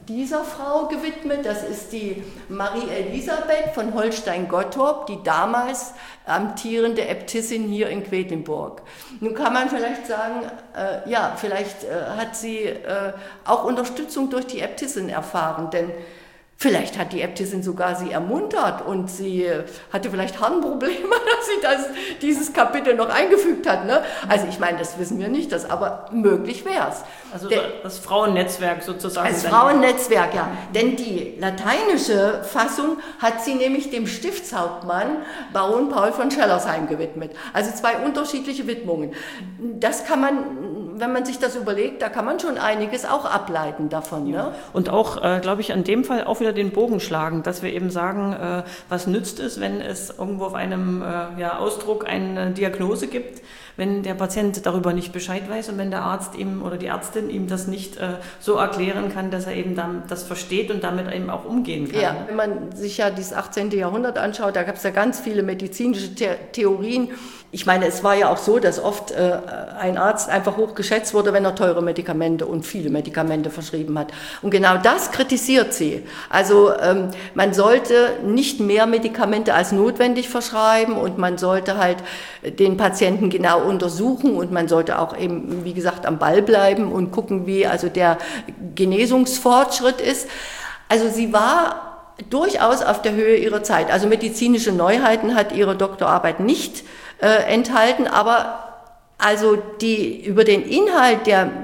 dieser Frau gewidmet. Das ist die Marie Elisabeth von Holstein-Gottorp, die damals amtierende Äbtissin hier in Quedlinburg. Nun kann man vielleicht sagen, vielleicht hat sie auch Unterstützung durch die Äbtissin erfahren, denn vielleicht hat die Äbtissin sogar sie ermuntert und sie hatte vielleicht Harnprobleme, dass sie dieses Kapitel noch eingefügt hat. Ne? Also ich meine, das wissen wir nicht, aber möglich wäre es. Also das Frauennetzwerk sozusagen. Das Frauennetzwerk, ja. Denn die lateinische Fassung hat sie nämlich dem Stiftshauptmann Baron Paul von Schellersheim gewidmet. Also 2 unterschiedliche Widmungen. Das kann man, wenn man sich das überlegt, da kann man schon einiges auch ableiten davon. Ja. Ne? Und auch, glaube ich, an dem Fall auch wieder den Bogen schlagen, dass wir eben sagen, was nützt es, wenn es irgendwo auf einem Ausdruck eine Diagnose gibt, wenn der Patient darüber nicht Bescheid weiß und wenn der Arzt ihm oder die Ärztin ihm das nicht so erklären kann, dass er eben dann das versteht und damit eben auch umgehen kann. Ja, wenn man sich ja dieses 18. Jahrhundert anschaut, da gab es ja ganz viele medizinische Theorien. Ich meine, es war ja auch so, dass oft ein Arzt einfach hoch geschätzt wurde, wenn er teure Medikamente und viele Medikamente verschrieben hat. Und genau das kritisiert sie. Also man sollte nicht mehr Medikamente als notwendig verschreiben und man sollte halt den Patienten genau untersuchen und man sollte auch eben, wie gesagt, am Ball bleiben und gucken, wie also der Genesungsfortschritt ist. Also sie war durchaus auf der Höhe ihrer Zeit. Also medizinische Neuheiten hat ihre Doktorarbeit nicht enthalten, aber also über den Inhalt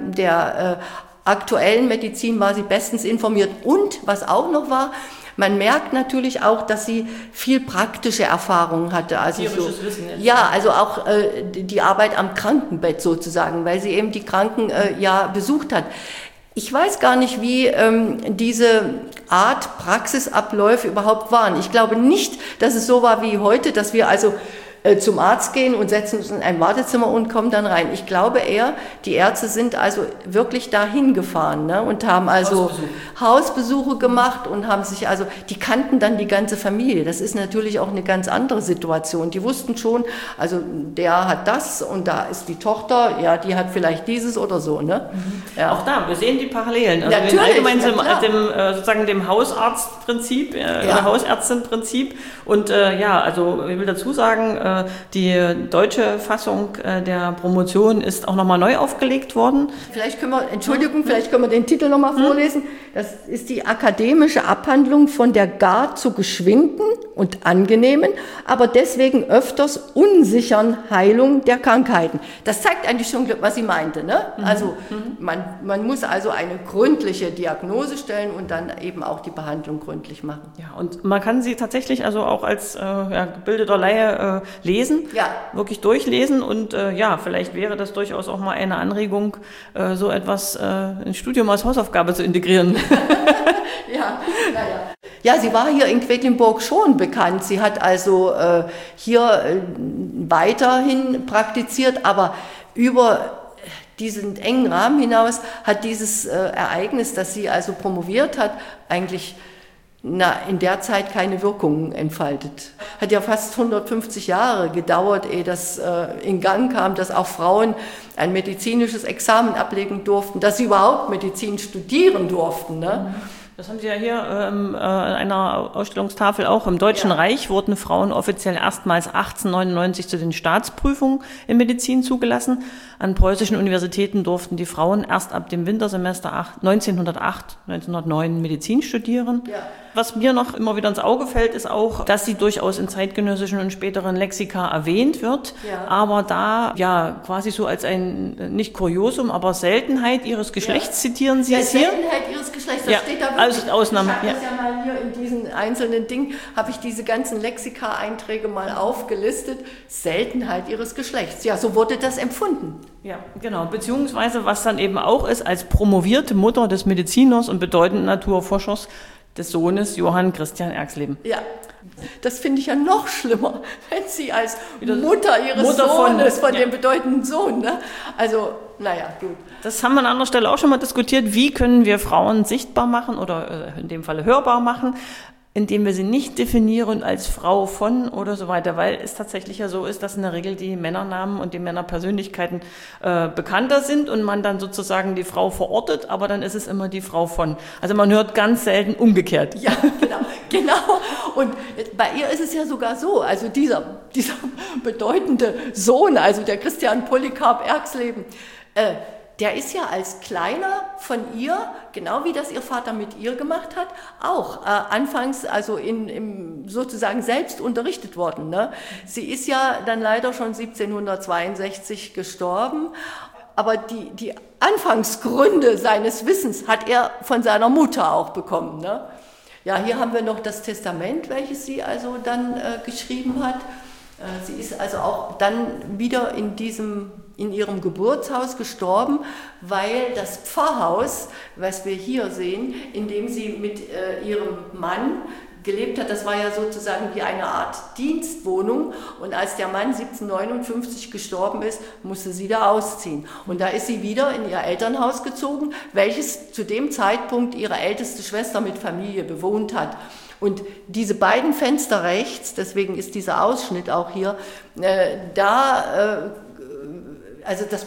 der aktuellen Medizin war sie bestens informiert. Und was auch noch war, man merkt natürlich auch, dass sie viel praktische Erfahrungen hatte. Also tierisches Wissen jetzt. Ja, also auch die Arbeit am Krankenbett sozusagen, weil sie eben die Kranken besucht hat. Ich weiß gar nicht, wie diese Art Praxisabläufe überhaupt waren. Ich glaube nicht, dass es so war wie heute, dass wir also zum Arzt gehen und setzen uns in ein Wartezimmer und kommen dann rein. Ich glaube eher, die Ärzte sind also wirklich dahin gefahren, ne, und haben also Hausbesuche gemacht und haben sich die kannten dann die ganze Familie. Das ist natürlich auch eine ganz andere Situation. Die wussten schon, also der hat das und da ist die Tochter, ja, die hat vielleicht dieses oder so, ne. Mhm. Ja. Auch da, wir sehen die Parallelen. Also natürlich, allgemein sozusagen dem Hausarztprinzip oder Hausärztinprinzip und also ich will dazu sagen, die deutsche Fassung der Promotion ist auch nochmal neu aufgelegt worden. Vielleicht können wir den Titel nochmal vorlesen. Das ist die akademische Abhandlung von der gar zu geschwinden und angenehmen, aber deswegen öfters unsicheren Heilung der Krankheiten. Das zeigt eigentlich schon, was sie meinte. Ne? Also man muss also eine gründliche Diagnose stellen und dann eben auch die Behandlung gründlich machen. Ja, und man kann sie tatsächlich also auch als gebildeter Laie lesen, wirklich durchlesen und vielleicht wäre das durchaus auch mal eine Anregung, so etwas ins Studium als Hausaufgabe zu integrieren. Ja, sie war hier in Quedlinburg schon bekannt. Sie hat also hier weiterhin praktiziert, aber über diesen engen Rahmen hinaus hat dieses Ereignis, dass sie also promoviert hat, eigentlich in der Zeit keine Wirkung entfaltet. Hat ja fast 150 Jahre gedauert, ehe das in Gang kam, dass auch Frauen ein medizinisches Examen ablegen durften, dass sie überhaupt Medizin studieren durften. Ne? Das haben Sie ja hier an einer Ausstellungstafel auch. Im Deutschen Reich wurden Frauen offiziell erstmals 1899 zu den Staatsprüfungen in Medizin zugelassen. An preußischen Universitäten durften die Frauen erst ab dem Wintersemester 1909 Medizin studieren. Ja. Was mir noch immer wieder ins Auge fällt, ist auch, dass sie durchaus in zeitgenössischen und späteren Lexika erwähnt wird, aber da quasi so als ein, nicht Kuriosum, aber Seltenheit ihres Geschlechts zitieren Sie es hier. Seltenheit ihres Geschlechts, das steht da wirklich. Ausnahme. Ich habe das ja mal hier in diesen einzelnen Dingen, habe ich diese ganzen Lexika-Einträge mal aufgelistet. Seltenheit ihres Geschlechts. Ja, so wurde das empfunden. Ja, genau. Beziehungsweise, was dann eben auch ist, als promovierte Mutter des Mediziners und bedeutenden Naturforschers des Sohnes Johann Christian Erxleben. Ja, das finde ich ja noch schlimmer, wenn sie als Mutter ihres Sohnes von dem bedeutenden Sohn, ne? Also, gut. Das haben wir an anderer Stelle auch schon mal diskutiert. Wie können wir Frauen sichtbar machen oder in dem Falle hörbar machen? indem wir sie nicht definieren als Frau von oder so weiter, weil es tatsächlich ja so ist, dass in der Regel die Männernamen und die Männerpersönlichkeiten bekannter sind und man dann sozusagen die Frau verortet, aber dann ist es immer die Frau von. Also man hört ganz selten umgekehrt. Ja, genau. Und bei ihr ist es ja sogar so, also dieser bedeutende Sohn, also der Christian Polycarp Erxleben, der ist ja als Kleiner von ihr, genau wie das ihr Vater mit ihr gemacht hat, auch anfangs also im sozusagen selbst unterrichtet worden. Ne? Sie ist ja dann leider schon 1762 gestorben, aber die Anfangsgründe seines Wissens hat er von seiner Mutter auch bekommen. Ne? Ja, hier haben wir noch das Testament, welches sie also dann geschrieben hat. Sie ist also auch dann wieder in ihrem Geburtshaus gestorben, weil das Pfarrhaus, was wir hier sehen, in dem sie mit ihrem Mann gelebt hat, das war ja sozusagen wie eine Art Dienstwohnung, und als der Mann 1759 gestorben ist, musste sie da ausziehen. Und da ist sie wieder in ihr Elternhaus gezogen, welches zu dem Zeitpunkt ihre älteste Schwester mit Familie bewohnt hat. Und diese beiden Fenster rechts, deswegen ist dieser Ausschnitt auch hier, also das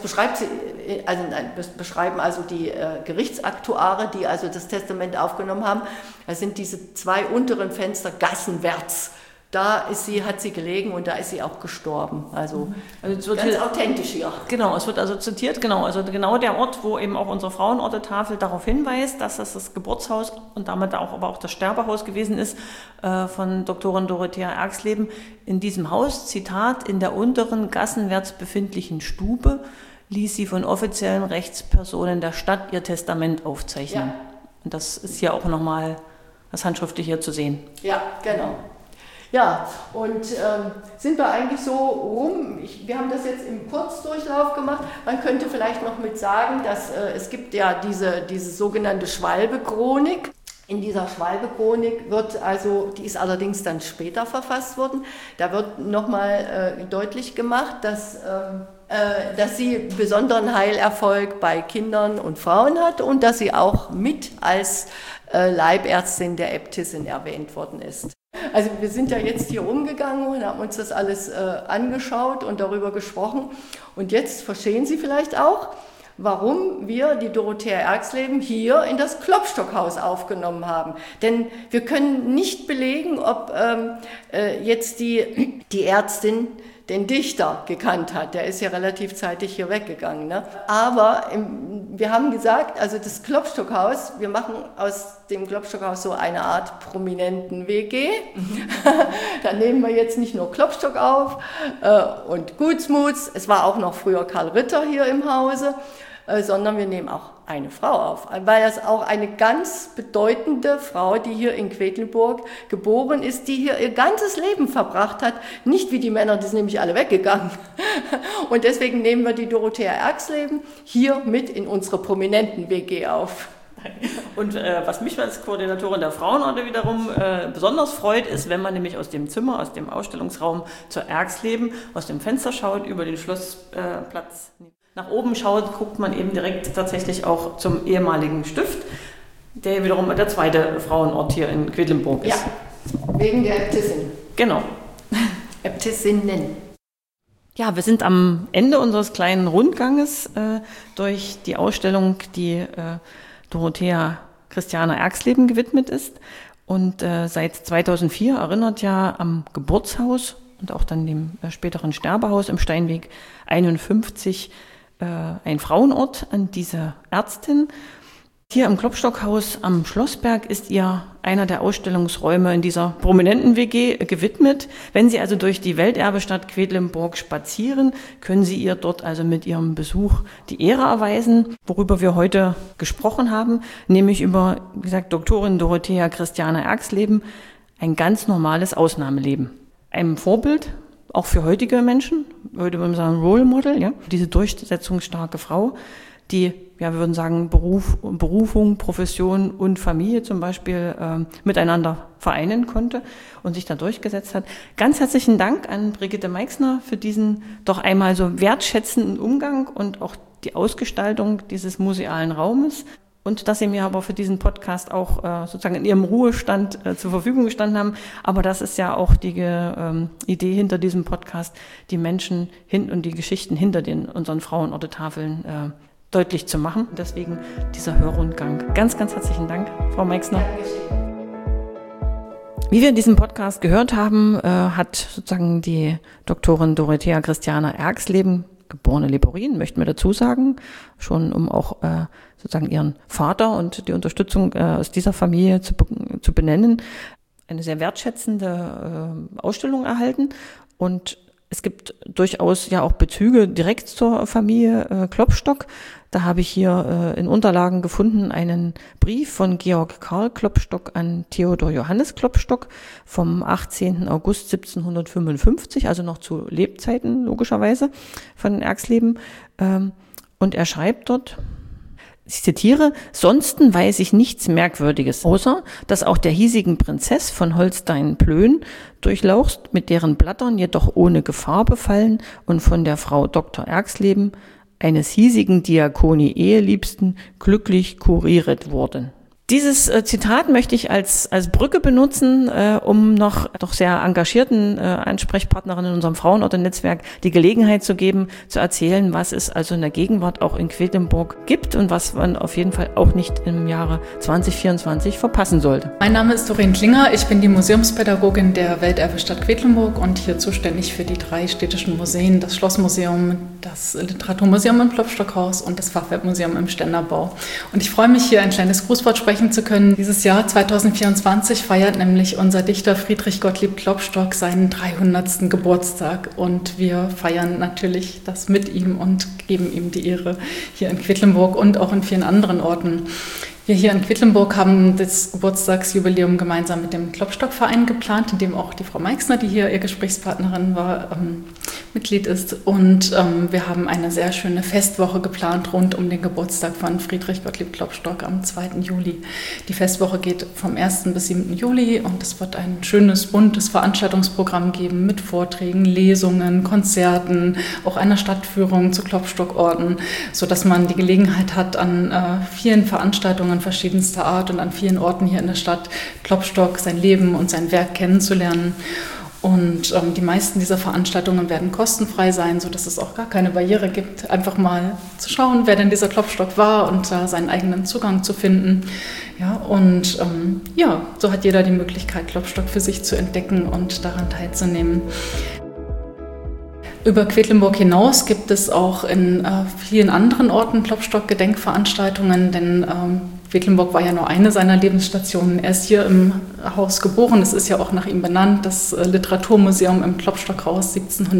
beschreiben also die Gerichtsaktuare, die also das Testament aufgenommen haben. Das sind diese zwei unteren Fenster gassenwärts. Da hat sie gelegen und da ist sie auch gestorben. Also es wird ganz authentisch hier. Genau, es wird also zitiert, also genau der Ort, wo eben auch unsere Frauenortetafel darauf hinweist, dass das Geburtshaus und damit aber auch das Sterbehaus gewesen ist von Doktorin Dorothea Erxleben. In diesem Haus, Zitat, in der unteren gassenwärts befindlichen Stube ließ sie von offiziellen Rechtspersonen der Stadt ihr Testament aufzeichnen. Ja. Und das ist hier auch nochmal das Handschriftliche hier zu sehen. Ja, genau. Ja, und sind wir eigentlich so rum, wir haben das jetzt im Kurzdurchlauf gemacht, man könnte vielleicht noch mit sagen, dass es gibt ja diese sogenannte Schwalbe-Chronik. In dieser Schwalbe-Chronik die ist allerdings dann später verfasst worden, da wird nochmal deutlich gemacht, dass sie besonderen Heilerfolg bei Kindern und Frauen hat und dass sie auch mit als Leibärztin der Äbtissin erwähnt worden ist. Also wir sind ja jetzt hier rumgegangen und haben uns das alles angeschaut und darüber gesprochen. Und jetzt verstehen Sie vielleicht auch, warum wir die Dorothea Erxleben hier in das Klopstockhaus aufgenommen haben. Denn wir können nicht belegen, ob jetzt die Ärztin den Dichter gekannt hat. Der ist ja relativ zeitig hier weggegangen. Ne? Aber wir haben gesagt, also das Klopstockhaus, wir machen aus dem Klopstockhaus so eine Art prominenten WG. Da nehmen wir jetzt nicht nur Klopstock auf und Gutsmuts, es war auch noch früher Karl Ritter hier im Hause, sondern wir nehmen auch eine Frau auf, weil das auch eine ganz bedeutende Frau, die hier in Quedlinburg geboren ist, die hier ihr ganzes Leben verbracht hat, nicht wie die Männer, die sind nämlich alle weggegangen. Und deswegen nehmen wir die Dorothea Erxleben hier mit in unsere prominenten WG auf. Und was mich als Koordinatorin der Frauenorte wiederum besonders freut, ist, wenn man nämlich aus dem Zimmer, aus dem Ausstellungsraum zur Erxleben, aus dem Fenster schaut, über den Schlossplatz nach oben schaut, guckt man eben direkt tatsächlich auch zum ehemaligen Stift, der wiederum der zweite Frauenort hier in Quedlinburg ist. Ja, wegen der Äbtissin. Genau. Äbtissinnen. Ja, wir sind am Ende unseres kleinen Rundganges durch die Ausstellung, die Dorothea Christiana Erxleben gewidmet ist und seit 2004 erinnert ja am Geburtshaus und auch dann dem späteren Sterbehaus im Steinweg 51 ein Frauenort an diese Ärztin. Hier im Klopstockhaus am Schlossberg ist ihr einer der Ausstellungsräume in dieser prominenten WG gewidmet. Wenn Sie also durch die Welterbestadt Quedlinburg spazieren, können Sie ihr dort also mit Ihrem Besuch die Ehre erweisen, worüber wir heute gesprochen haben, nämlich über, wie gesagt, Doktorin Dorothea Christiana Erxleben, ein ganz normales Ausnahmeleben. Ein Vorbild, auch für heutige Menschen, heute würden wir sagen Role Model, ja, diese durchsetzungsstarke Frau, die, ja, wir würden sagen, Berufung, Profession und Familie zum Beispiel miteinander vereinen konnte und sich da durchgesetzt hat. Ganz herzlichen Dank an Brigitte Meixner für diesen doch einmal so wertschätzenden Umgang und auch die Ausgestaltung dieses musealen Raumes. und dass Sie mir aber für diesen Podcast auch sozusagen in Ihrem Ruhestand zur Verfügung gestanden haben. Aber das ist ja auch die Idee hinter diesem Podcast, die Menschen und die Geschichten hinter unseren Frauenorte-Tafeln deutlich zu machen. Deswegen dieser Hörrundgang. Ganz, ganz herzlichen Dank, Frau Meixner. Wie wir in diesem Podcast gehört haben, hat sozusagen die Doktorin Dorothea Christiana Erxleben, geborene Leporin, möchten wir dazu sagen, schon um auch sozusagen ihren Vater und die Unterstützung aus dieser Familie zu benennen, eine sehr wertschätzende Ausstellung erhalten. Und es gibt durchaus ja auch Bezüge direkt zur Familie Klopstock. Da habe ich hier in Unterlagen gefunden einen Brief von Georg Karl Klopstock an Theodor Johannes Klopstock vom 18. August 1755, also noch zu Lebzeiten logischerweise von Erxleben. Und er schreibt dort, ich zitiere, »Sonsten weiß ich nichts Merkwürdiges, außer, dass auch der hiesigen Prinzess von Holstein-Plön durchlauchst, mit deren Blattern jedoch ohne Gefahr befallen und von der Frau Dr. Erxleben, eines hiesigen Diakoni Eheliebsten, glücklich kurieret wurden.« Dieses Zitat möchte ich als Brücke benutzen, um noch doch sehr engagierten Ansprechpartnerinnen in unserem Frauenorte-Netzwerk die Gelegenheit zu geben, zu erzählen, was es also in der Gegenwart auch in Quedlinburg gibt und was man auf jeden Fall auch nicht im Jahre 2024 verpassen sollte. Mein Name ist Doreen Klinger, ich bin die Museumspädagogin der Welterbestadt Quedlinburg und hier zuständig für die 3 städtischen Museen, das Schlossmuseum, das Literaturmuseum im Klopstockhaus und das Fachwerkmuseum im Ständerbau. Und ich freue mich, hier ein kleines Grußwort sprechen zu können. Dieses Jahr 2024 feiert nämlich unser Dichter Friedrich Gottlieb Klopstock seinen 300. Geburtstag und wir feiern natürlich das mit ihm und geben ihm die Ehre hier in Quedlinburg und auch in vielen anderen Orten. Wir hier in Quedlinburg haben das Geburtstagsjubiläum gemeinsam mit dem Klopstock-Verein geplant, in dem auch die Frau Meixner, die hier ihr Gesprächspartnerin war, Mitglied ist. Und wir haben eine sehr schöne Festwoche geplant rund um den Geburtstag von Friedrich Gottlieb Klopstock am 2. Juli. Die Festwoche geht vom 1. bis 7. Juli und es wird ein schönes, buntes Veranstaltungsprogramm geben mit Vorträgen, Lesungen, Konzerten, auch einer Stadtführung zu Klopstockorten, sodass man die Gelegenheit hat, an vielen Veranstaltungen verschiedenster Art und an vielen Orten hier in der Stadt Klopstock, sein Leben und sein Werk kennenzulernen. Und die meisten dieser Veranstaltungen werden kostenfrei sein, sodass es auch gar keine Barriere gibt, einfach mal zu schauen, wer denn dieser Klopstock war und da seinen eigenen Zugang zu finden. Ja, und so hat jeder die Möglichkeit, Klopstock für sich zu entdecken und daran teilzunehmen. Über Quedlinburg hinaus gibt es auch in vielen anderen Orten Klopstock-Gedenkveranstaltungen, denn Quedlinburg war ja nur eine seiner Lebensstationen. Er ist hier im Haus geboren, es ist ja auch nach ihm benannt, das Literaturmuseum im Klopstockhaus.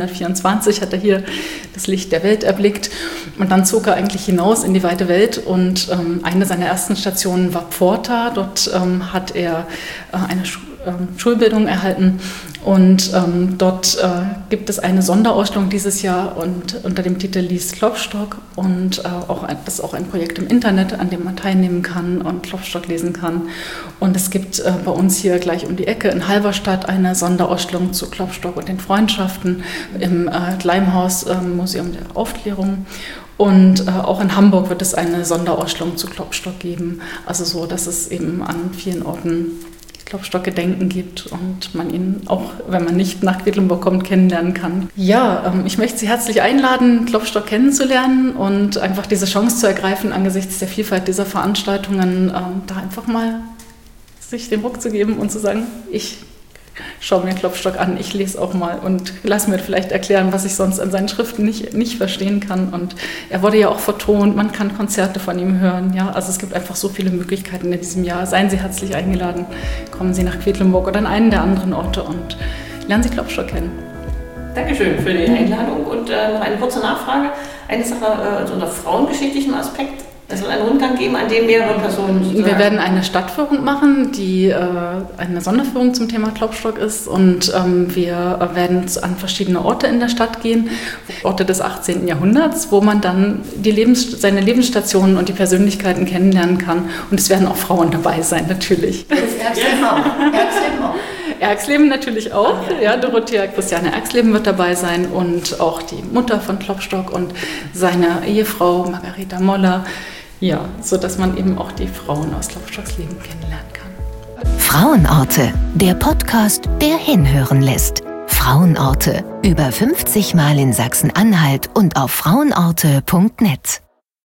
1724 hat er hier das Licht der Welt erblickt und dann zog er eigentlich hinaus in die weite Welt und eine seiner ersten Stationen war Pforta. Dort hat er eine Schulbildung erhalten und dort gibt es eine Sonderausstellung dieses Jahr und unter dem Titel Lies Klopstock und das ist auch ein Projekt im Internet, an dem man teilnehmen kann und Klopstock lesen kann. Und es gibt bei uns hier gleich um die Ecke in Halberstadt eine Sonderausstellung zu Klopstock und den Freundschaften im Gleimhaus Museum der Aufklärung. Und auch in Hamburg wird es eine Sonderausstellung zu Klopstock geben. Also so, dass es eben an vielen Orten Klopstock-Gedenken gibt und man ihn auch, wenn man nicht nach Quedlinburg kommt, kennenlernen kann. Ja, ich möchte Sie herzlich einladen, Klopstock kennenzulernen und einfach diese Chance zu ergreifen, angesichts der Vielfalt dieser Veranstaltungen, da einfach mal sich den Ruck zu geben und zu sagen, ich schaue mir Klopstock an, ich lese auch mal und lass mir vielleicht erklären, was ich sonst an seinen Schriften nicht verstehen kann. Und er wurde ja auch vertont, man kann Konzerte von ihm hören. Ja? Also es gibt einfach so viele Möglichkeiten in diesem Jahr. Seien Sie herzlich eingeladen, kommen Sie nach Quedlinburg oder an einen der anderen Orte und lernen Sie Klopstock kennen. Dankeschön für die Einladung und noch eine kurze Nachfrage. Eine Sache unter frauengeschichtlichem Aspekt. Es soll einen Rundgang geben, an dem mehrere Personen... Wir werden eine Stadtführung machen, die eine Sonderführung zum Thema Klopstock ist. Und wir werden an verschiedene Orte in der Stadt gehen, Orte des 18. Jahrhunderts, wo man dann seine Lebensstationen und die Persönlichkeiten kennenlernen kann. Und es werden auch Frauen dabei sein, natürlich. Das ist Erxleben auch. Erxleben natürlich auch. Ja, Dorothea Christiane Erxleben wird dabei sein und auch die Mutter von Klopstock und seine Ehefrau Margareta Moller. Ja, sodass man eben auch die Frauen aus Klopstocks Leben kennenlernen kann. Frauenorte, der Podcast, der hinhören lässt. Frauenorte, über 50 Mal in Sachsen-Anhalt und auf frauenorte.net.